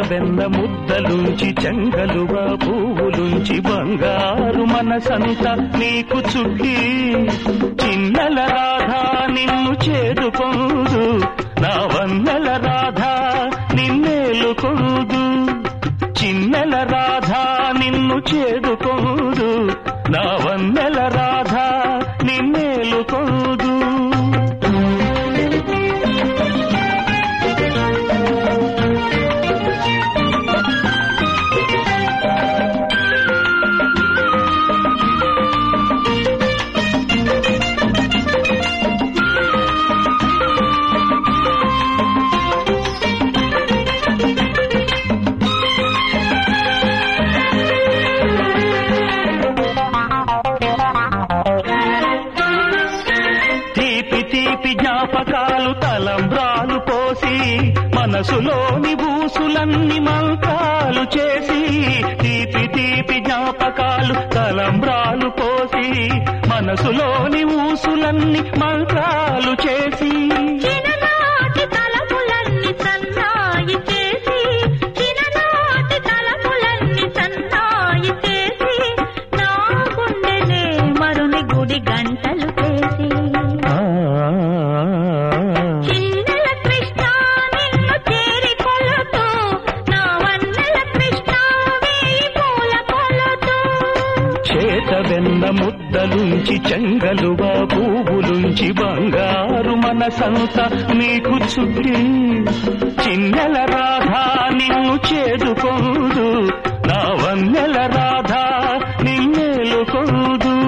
వెన్న ముద్దలుంచి చెంగలుగా పువ్వులుంచి బంగారు మనసంతా నీకు చుట్టి చిన్నెల రాధా నిన్ను చేదుకోదు నా వన్నెల రాధా నిన్నేలుకోదు చిన్నెల రాధా నిన్ను చేదుకోదు నా వన్నెల రాధా నిన్నేలుకోదు జ్ఞాపకాలు తలంబ్రాలు పోసి మనసులోని బూసులన్నీ మంత్రాలు చేసి తీపి తీపి జ్ఞాపకాలు తలంబ్రాలు పోసి మనసులోని ఊసులన్నీ మంత్రాలు చేసి వెన్న ముద్దలుంచి చెంగలుగా పువ్వులుంచి బంగారు మనసంతా నీకు చుట్టి చిన్నెల రాధా నిన్ను చేదుకోదు నా వన్నెల రాధా నిన్నేలుకోదు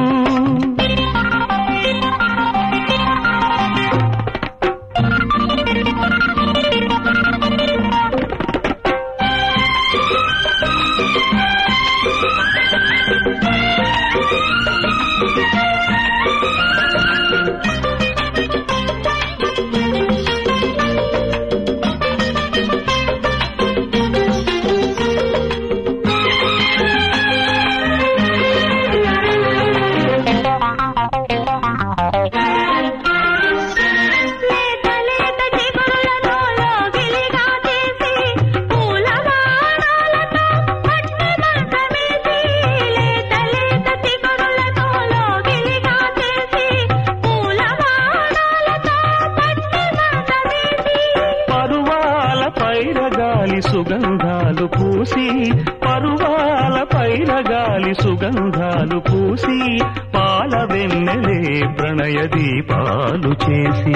పైరగాలి సుగంధాలు పూసి పరువాల పైరగాలి సుగంధాలు పూసి పాల వెన్నెలే ప్రణయ దీపాలు చేసి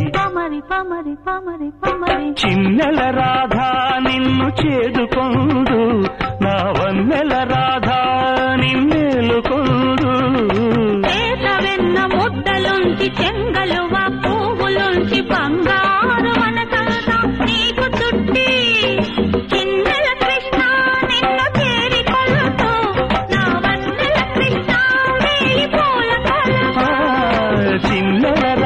చిన్నెల రాధా నిన్ను చేదుకోదు నా వన్నెల రాధా నిన్నేలుకోదు వెన్న ముద్దలుంచి చెంగలువ పువ్వులుంచి బంగారు మనసంతా నీకు చుట్టి చిన్నెల కృష్ణ నిన్ను చేరికొలుతూ నా వన్నెల కృష్ణ వేయి పూల కొలుతూ చిన్నెల